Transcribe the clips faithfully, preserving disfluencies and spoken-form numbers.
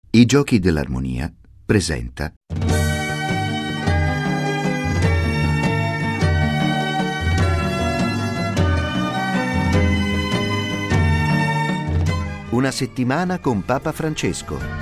I Giochi dell'Armonia presenta Una settimana con Papa Francesco.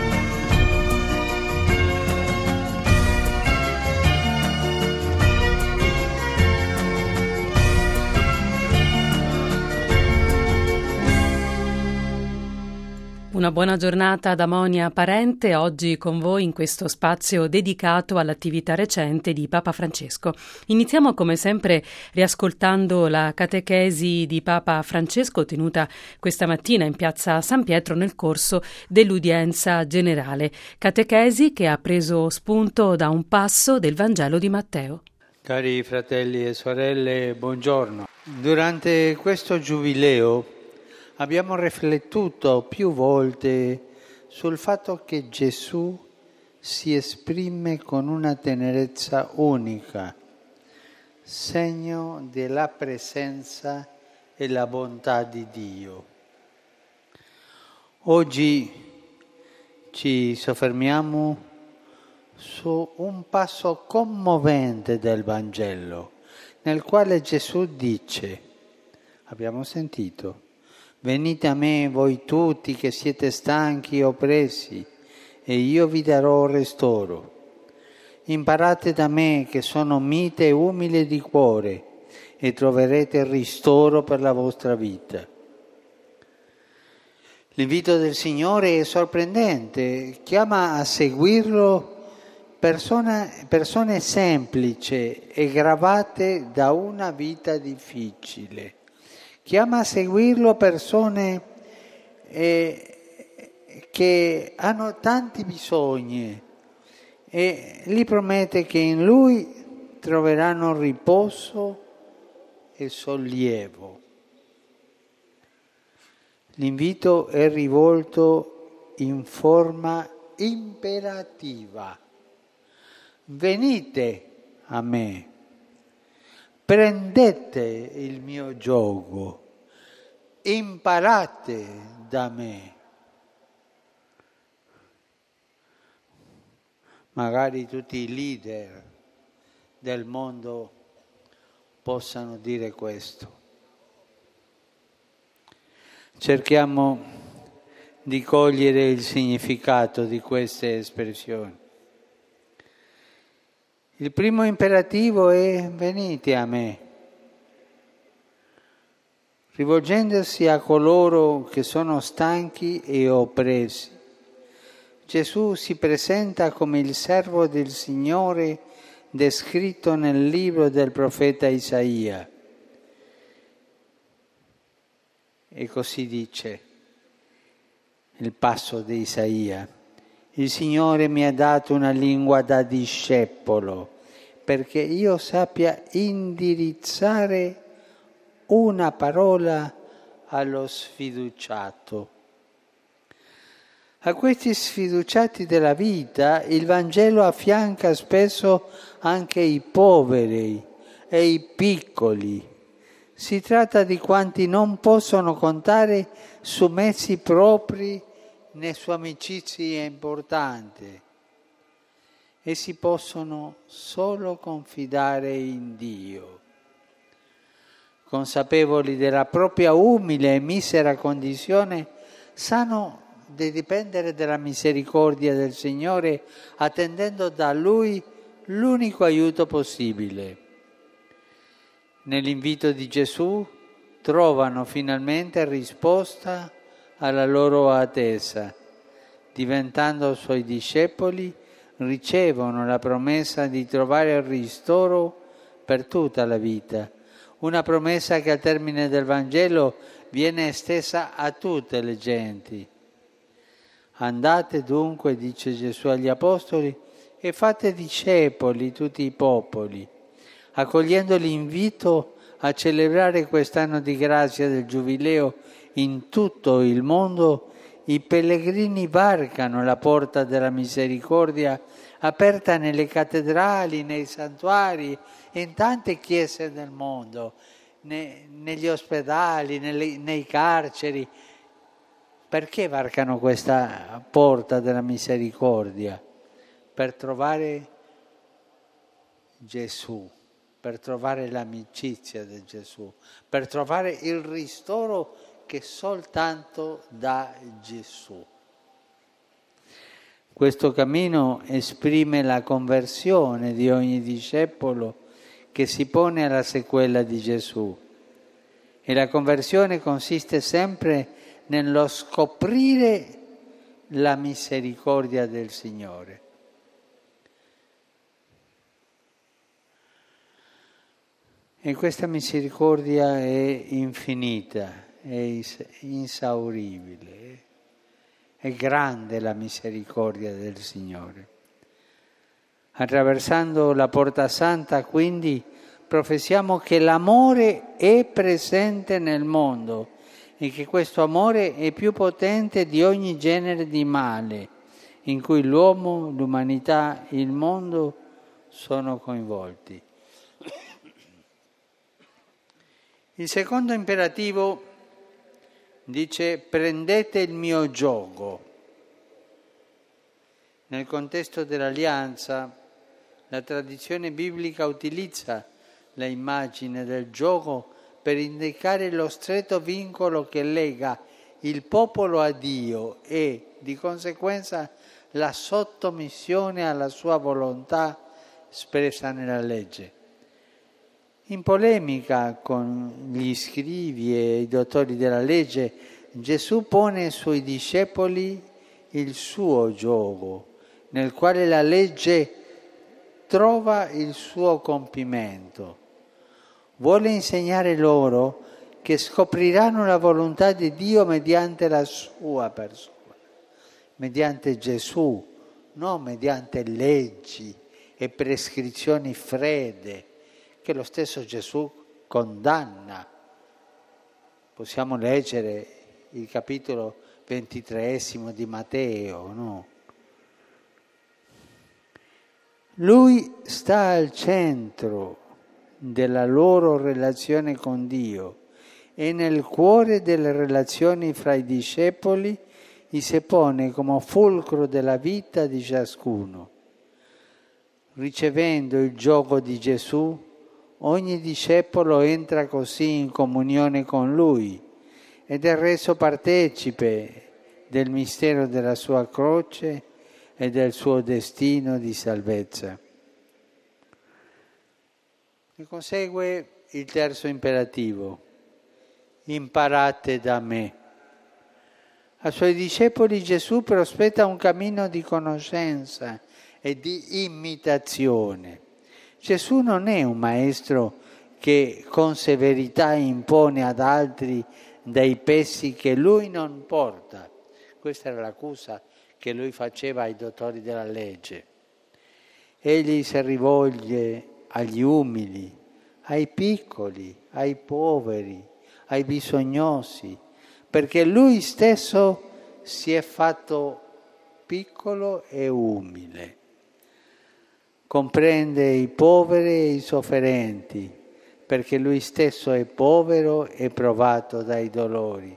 Una buona giornata da Monia Parente, oggi con voi in questo spazio dedicato all'attività recente di Papa Francesco. Iniziamo come sempre riascoltando la catechesi di Papa Francesco tenuta questa mattina in piazza San Pietro nel corso dell'udienza generale, catechesi che ha preso spunto da un passo del Vangelo di Matteo. Cari fratelli e sorelle, buongiorno. Durante questo giubileo abbiamo riflettuto più volte sul fatto che Gesù si esprime con una tenerezza unica, segno della presenza e la bontà di Dio. Oggi ci soffermiamo su un passo commovente del Vangelo, nel quale Gesù dice, abbiamo sentito, venite a me voi tutti che siete stanchi e oppressi, e io vi darò ristoro. Imparate da me che sono mite e umile di cuore, e troverete ristoro per la vostra vita. L'invito del Signore è sorprendente, chiama a seguirlo persone, persone semplici e gravate da una vita difficile. Chiama a seguirlo persone eh, che hanno tanti bisogni e gli promette che in lui troveranno riposo e sollievo. L'invito è rivolto in forma imperativa. Venite a me. Prendete il mio giogo, imparate da me. Magari tutti i leader del mondo possano dire questo. Cerchiamo di cogliere il significato di queste espressioni. Il primo imperativo è venite a me, rivolgendosi a coloro che sono stanchi e oppressi. Gesù si presenta come il servo del Signore descritto nel libro del profeta Isaia. E così dice il passo di Isaia. Il Signore mi ha dato una lingua da discepolo, perché io sappia indirizzare una parola allo sfiduciato. A questi sfiduciati della vita il Vangelo affianca spesso anche i poveri e i piccoli. Si tratta di quanti non possono contare su mezzi propri né su amicizie importanti e si possono solo confidare in Dio. Consapevoli della propria umile e misera condizione, sanno di dipendere dalla misericordia del Signore, attendendo da Lui l'unico aiuto possibile. Nell'invito di Gesù trovano finalmente risposta alla loro attesa. Diventando suoi discepoli, ricevono la promessa di trovare il ristoro per tutta la vita. Una promessa che al termine del Vangelo viene estesa a tutte le genti. Andate dunque, dice Gesù agli Apostoli, e fate discepoli tutti i popoli, accogliendo l'invito a celebrare quest'anno di grazia del Giubileo in tutto il mondo. I pellegrini varcano la porta della misericordia aperta nelle cattedrali, nei santuari, in tante chiese del mondo, ne, negli ospedali, nelle, nei carceri. Perché varcano questa porta della misericordia? Per trovare Gesù, per trovare l'amicizia di Gesù, per trovare il ristoro che soltanto dà Gesù. Questo cammino esprime la conversione di ogni discepolo che si pone alla sequela di Gesù. E la conversione consiste sempre nello scoprire la misericordia del Signore. E questa misericordia è infinita, è insauribile, è grande la misericordia del Signore. Attraversando la Porta Santa, quindi, professiamo che l'amore è presente nel mondo e che questo amore è più potente di ogni genere di male in cui l'uomo, l'umanità, il mondo sono coinvolti. Il secondo imperativo dice: prendete il mio giogo. Nel contesto dell'Alleanza, la tradizione biblica utilizza l'immagine del giogo per indicare lo stretto vincolo che lega il popolo a Dio e, di conseguenza, la sottomissione alla sua volontà espressa nella legge. In polemica con gli scribi e i dottori della legge, Gesù pone sui discepoli il suo giogo, nel quale la legge trova il suo compimento. Vuole insegnare loro che scopriranno la volontà di Dio mediante la sua persona, mediante Gesù, non mediante leggi e prescrizioni fredde, che lo stesso Gesù condanna. Possiamo leggere il capitolo ventitreesimo di Matteo, no? Lui sta al centro della loro relazione con Dio e nel cuore delle relazioni fra i discepoli si pone come fulcro della vita di ciascuno. Ricevendo il giogo di Gesù, ogni discepolo entra così in comunione con Lui ed è reso partecipe del mistero della sua croce e del suo destino di salvezza. Ne consegue il terzo imperativo: imparate da me. Ai suoi discepoli Gesù prospetta un cammino di conoscenza e di imitazione. Gesù non è un maestro che con severità impone ad altri dei pesi che lui non porta. Questa era l'accusa che lui faceva ai dottori della legge. Egli si rivolge agli umili, ai piccoli, ai poveri, ai bisognosi, perché lui stesso si è fatto piccolo e umile. Comprende i poveri e i sofferenti, perché lui stesso è povero e provato dai dolori.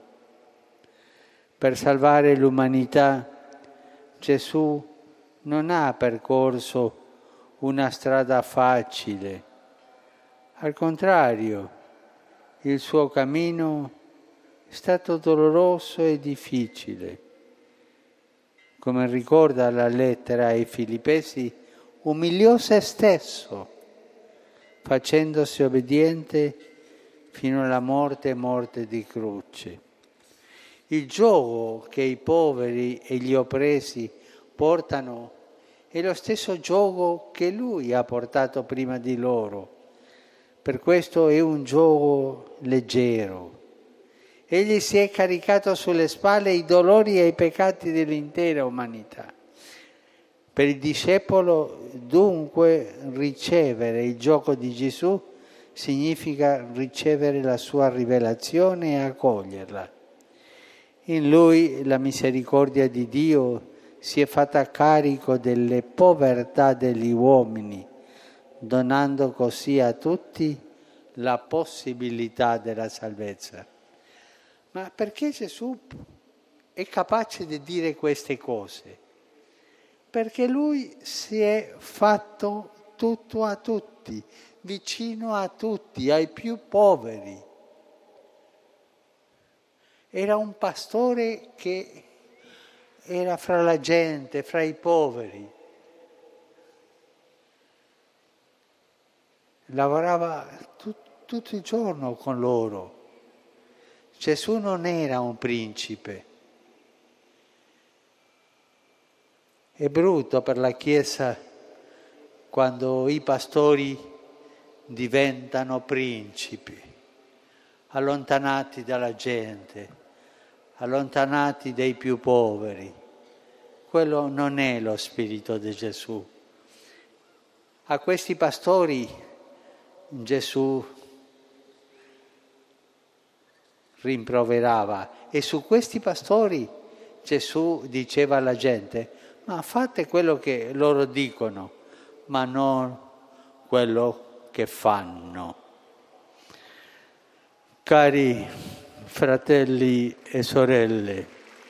Per salvare l'umanità, Gesù non ha percorso una strada facile. Al contrario, il suo cammino è stato doloroso e difficile. Come ricorda la lettera ai Filippesi, umiliò se stesso, facendosi obbediente fino alla morte e morte di croce. Il giogo che i poveri e gli oppressi portano è lo stesso giogo che lui ha portato prima di loro. Per questo è un giogo leggero. Egli si è caricato sulle spalle i dolori e i peccati dell'intera umanità. Per il discepolo, dunque, ricevere il giogo di Gesù significa ricevere la sua rivelazione e accoglierla. In lui la misericordia di Dio si è fatta carico delle povertà degli uomini, donando così a tutti la possibilità della salvezza. Ma perché Gesù è capace di dire queste cose? Perché lui si è fatto tutto a tutti, vicino a tutti, ai più poveri. Era un pastore che era fra la gente, fra i poveri. Lavorava tut, tutto il giorno con loro. Gesù non era un principe. È brutto per la Chiesa quando i pastori diventano principi, allontanati dalla gente, allontanati dai più poveri. Quello non è lo spirito di Gesù. A questi pastori Gesù rimproverava e su questi pastori Gesù diceva alla gente: ma fate quello che loro dicono, ma non quello che fanno. Cari fratelli e sorelle,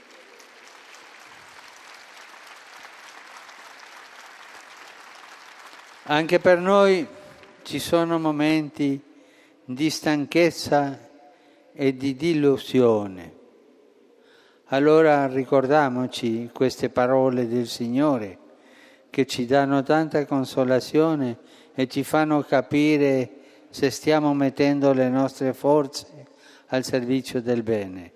anche per noi ci sono momenti di stanchezza e di disillusione. Allora ricordiamoci queste parole del Signore che ci danno tanta consolazione e ci fanno capire se stiamo mettendo le nostre forze al servizio del bene.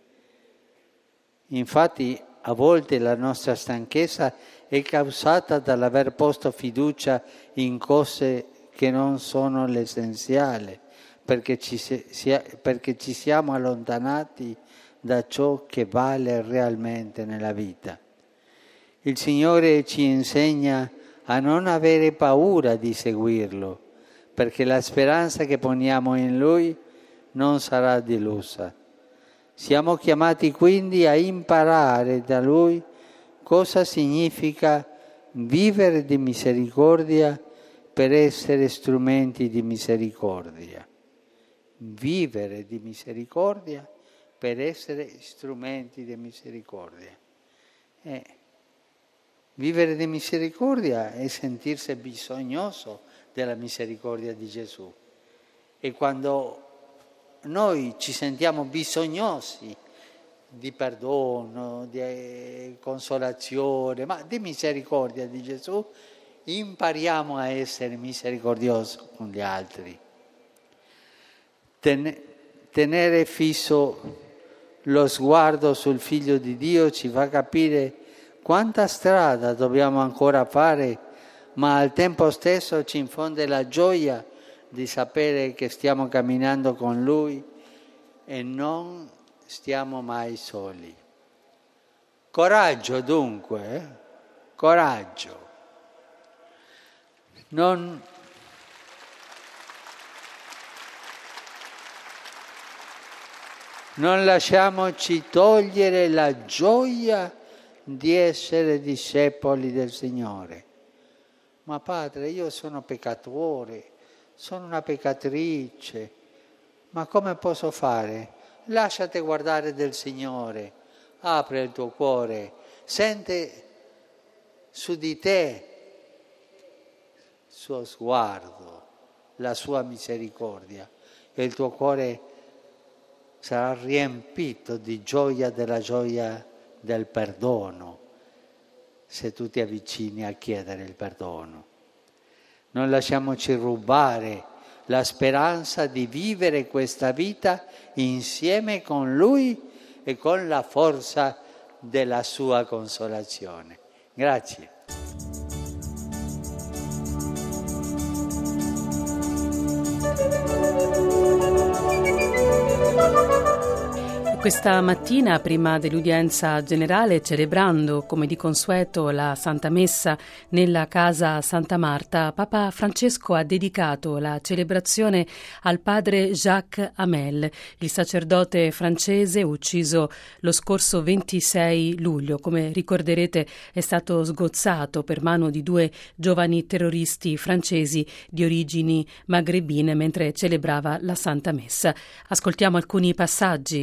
Infatti a volte la nostra stanchezza è causata dall'aver posto fiducia in cose che non sono l'essenziale, perché ci, si, perché ci siamo allontanati da ciò che vale realmente nella vita. Il Signore ci insegna a non avere paura di seguirlo, perché la speranza che poniamo in Lui non sarà delusa. Siamo chiamati quindi a imparare da Lui cosa significa vivere di misericordia per essere strumenti di misericordia. Vivere di misericordia per essere strumenti di misericordia. Eh, vivere di misericordia è sentirsi bisognoso della misericordia di Gesù. E quando noi ci sentiamo bisognosi di perdono, di consolazione, ma di misericordia di Gesù, impariamo a essere misericordiosi con gli altri. Ten- tenere fisso lo sguardo sul Figlio di Dio ci fa capire quanta strada dobbiamo ancora fare, ma al tempo stesso ci infonde la gioia di sapere che stiamo camminando con Lui e non stiamo mai soli. Coraggio dunque, eh? Coraggio. Non, non lasciamoci togliere la gioia di essere discepoli del Signore. Ma Padre, io sono peccatore, sono una peccatrice, ma come posso fare? Lasciati guardare del Signore, apri il tuo cuore, sente su di te il suo sguardo, la sua misericordia e il tuo cuore sarà riempito di gioia, della gioia del perdono, se tu ti avvicini a chiedere il perdono. Non lasciamoci rubare la speranza di vivere questa vita insieme con Lui e con la forza della sua consolazione. Grazie. Questa mattina, prima dell'udienza generale, celebrando come di consueto la Santa Messa nella casa Santa Marta, Papa Francesco ha dedicato la celebrazione al padre Jacques Hamel, il sacerdote francese ucciso lo scorso ventisei luglio. Come ricorderete, è stato sgozzato per mano di due giovani terroristi francesi di origini magrebine mentre celebrava la Santa Messa. Ascoltiamo alcuni passaggi dell'omelia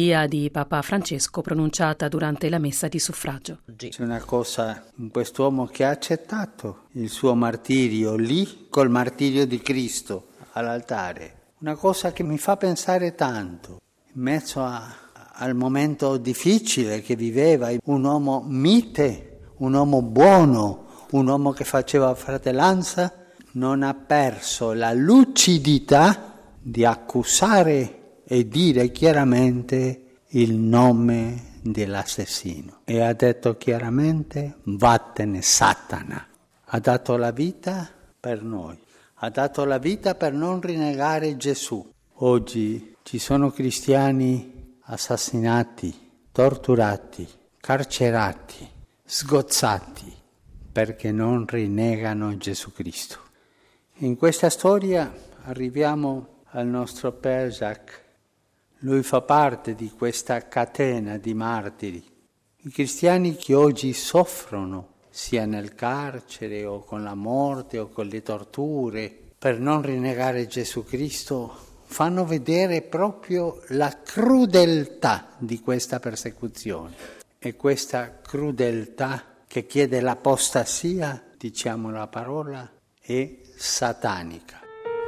omelia di Papa Francesco pronunciata durante la messa di suffragio. C'è una cosa in quest'uomo che ha accettato il suo martirio lì col martirio di Cristo all'altare. Una cosa che mi fa pensare tanto, in mezzo a, al momento difficile che viveva, un uomo mite, un uomo buono, un uomo che faceva fratellanza, non ha perso la lucidità di accusare e dire chiaramente il nome dell'assassino. E ha detto chiaramente: vattene Satana. Ha dato la vita per noi, ha dato la vita per non rinnegare Gesù. Oggi ci sono cristiani assassinati, torturati, carcerati, sgozzati, perché non rinnegano Gesù Cristo. In questa storia arriviamo al nostro Père Jacques. Lui fa parte di questa catena di martiri. I cristiani che oggi soffrono, sia nel carcere o con la morte o con le torture, per non rinnegare Gesù Cristo, fanno vedere proprio la crudeltà di questa persecuzione. E questa crudeltà che chiede l'apostasia, diciamo la parola, è satanica.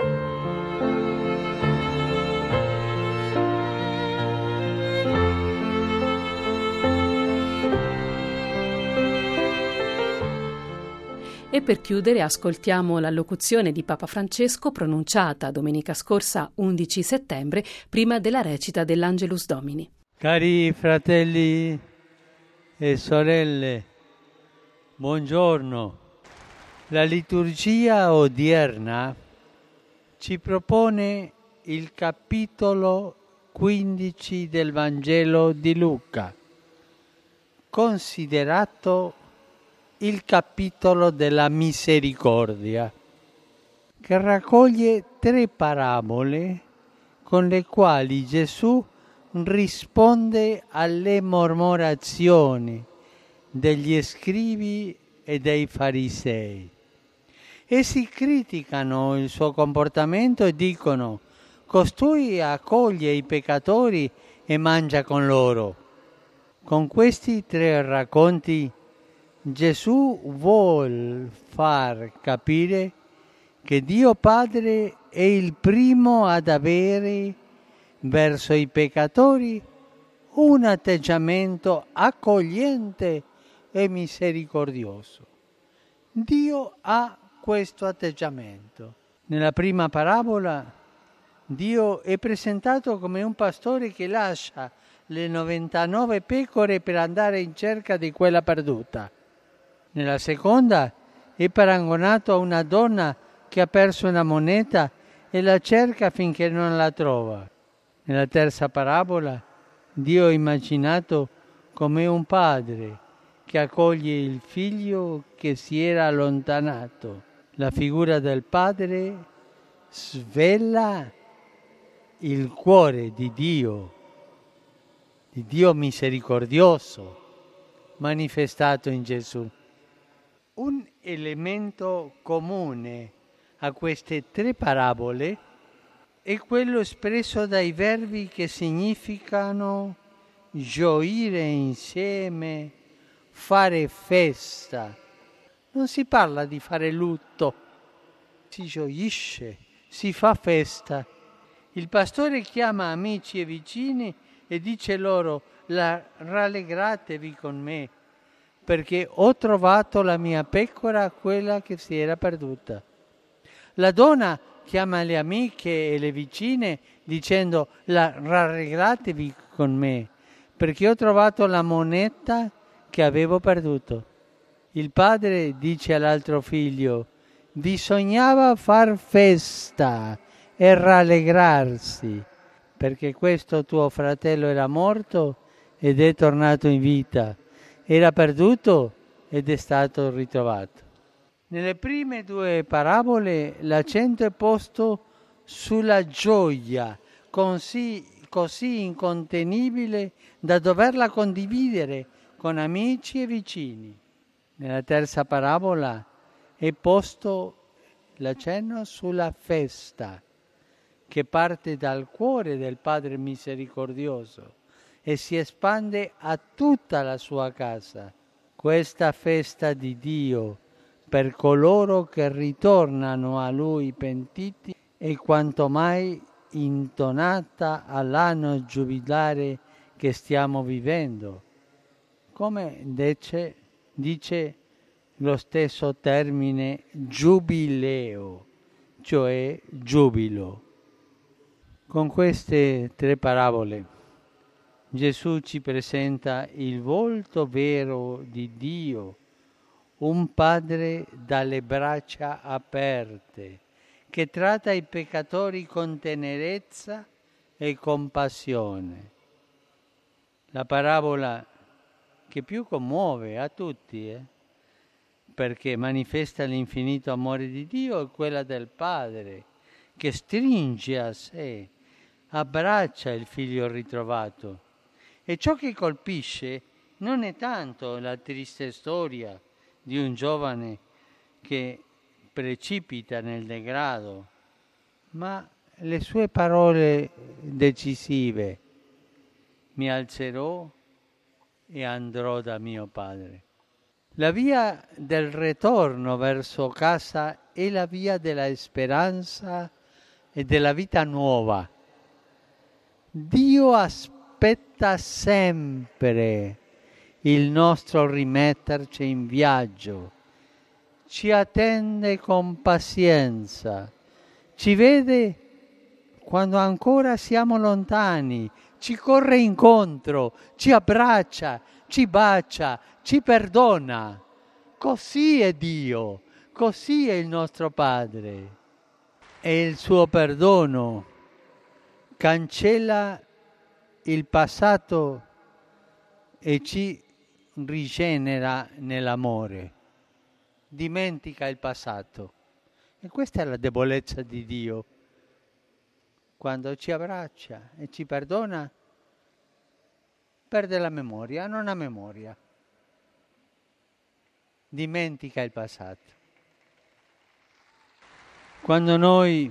E per chiudere ascoltiamo l'allocuzione di Papa Francesco pronunciata domenica scorsa undici settembre prima della recita dell'Angelus Domini. Cari fratelli e sorelle, buongiorno. La liturgia odierna ci propone il capitolo quindici del Vangelo di Luca, considerato il capitolo della misericordia, che raccoglie tre parabole con le quali Gesù risponde alle mormorazioni degli scribi e dei farisei. Essi criticano il suo comportamento e dicono: costui accoglie i peccatori e mangia con loro. Con questi tre racconti Gesù vuol far capire che Dio Padre è il primo ad avere verso i peccatori un atteggiamento accogliente e misericordioso. Dio ha questo atteggiamento. Nella prima parabola Dio è presentato come un pastore che lascia le novantanove pecore per andare in cerca di quella perduta. Nella seconda è paragonato a una donna che ha perso una moneta e la cerca finché non la trova. Nella terza parabola Dio è immaginato come un padre che accoglie il figlio che si era allontanato. La figura del padre svela il cuore di Dio, di Dio misericordioso, manifestato in Gesù. Un elemento comune a queste tre parabole è quello espresso dai verbi che significano gioire insieme, fare festa. Non si parla di fare lutto, si gioisce, si fa festa. Il pastore chiama amici e vicini e dice loro: la, rallegratevi con me, perché ho trovato la mia pecora, quella che si era perduta. La donna chiama le amiche e le vicine dicendo: la, rallegratevi con me, perché ho trovato la moneta che avevo perduto. Il padre dice all'altro figlio: bisognava far festa e rallegrarsi, perché questo tuo fratello era morto ed è tornato in vita, era perduto ed è stato ritrovato. Nelle prime due parabole l'accento è posto sulla gioia, così, così incontenibile da doverla condividere con amici e vicini. Nella terza parabola è posto l'accenno sulla festa, che parte dal cuore del Padre misericordioso e si espande a tutta la sua casa. Questa festa di Dio per coloro che ritornano a Lui pentiti è quanto mai intonata all'anno giubilare che stiamo vivendo, come dice, dice lo stesso termine giubileo, cioè giubilo. Con queste tre parabole Gesù ci presenta il volto vero di Dio, un Padre dalle braccia aperte, che tratta i peccatori con tenerezza e compassione. La parabola che più commuove a tutti, eh? perché manifesta l'infinito amore di Dio, è quella del Padre, che stringe a sé, abbraccia il figlio ritrovato. E ciò che colpisce non è tanto la triste storia di un giovane che precipita nel degrado, ma le sue parole decisive: mi alzerò e andrò da mio padre. La via del ritorno verso casa è la via della speranza e della vita nuova. Dio aspetta sempre il nostro rimetterci in viaggio, ci attende con pazienza, ci vede quando ancora siamo lontani, ci corre incontro, ci abbraccia, ci bacia, ci perdona. Così è Dio, così è il nostro Padre. E il suo perdono cancella il passato e ci rigenera nell'amore. Dimentica il passato. E questa è la debolezza di Dio. Quando ci abbraccia e ci perdona, perde la memoria, non ha memoria. Dimentica il passato. Quando noi,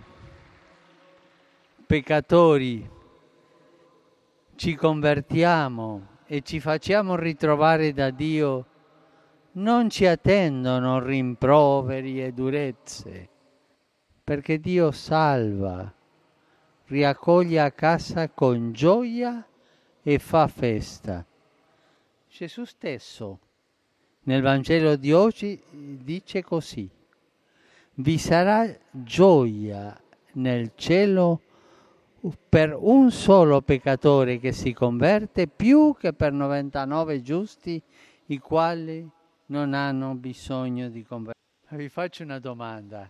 peccatori, ci convertiamo e ci facciamo ritrovare da Dio, non ci attendono rimproveri e durezze, perché Dio salva, riaccoglie a casa con gioia e fa festa. Gesù stesso nel Vangelo di oggi dice così: vi sarà gioia nel cielo per un solo peccatore che si converte, più che per novantanove giusti i quali non hanno bisogno di convertirsi. Vi faccio una domanda.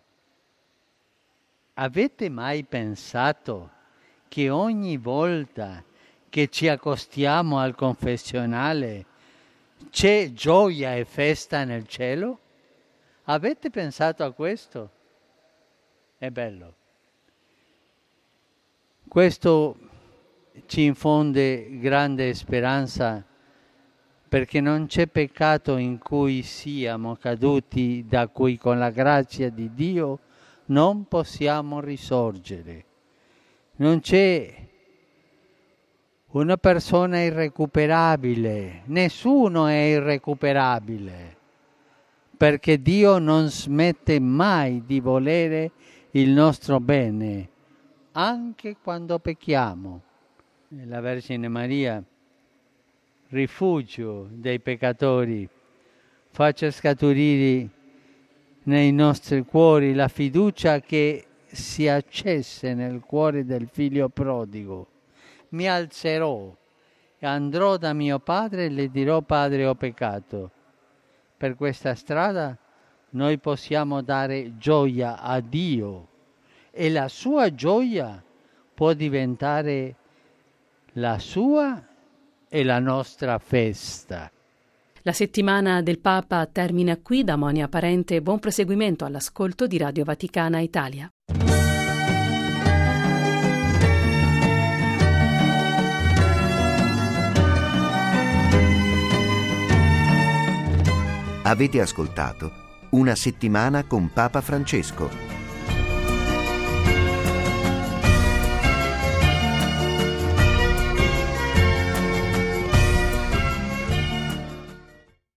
Avete mai pensato che ogni volta che ci accostiamo al confessionale c'è gioia e festa nel cielo? Avete pensato a questo? È bello. Questo ci infonde grande speranza, perché non c'è peccato in cui siamo caduti da cui con la grazia di Dio non possiamo risorgere. Non c'è una persona irrecuperabile, nessuno è irrecuperabile, perché Dio non smette mai di volere il nostro bene, anche quando pecchiamo. La Vergine Maria, rifugio dei peccatori, faccia scaturire nei nostri cuori la fiducia che si accese nel cuore del figlio prodigo. Mi alzerò e andrò da mio padre e le dirò: Padre, ho peccato. Per questa strada noi possiamo dare gioia a Dio e la sua gioia può diventare la sua e la nostra festa. La settimana del Papa termina qui. Da Monia Parente, buon proseguimento all'ascolto di Radio Vaticana Italia. Avete ascoltato Una settimana con Papa Francesco,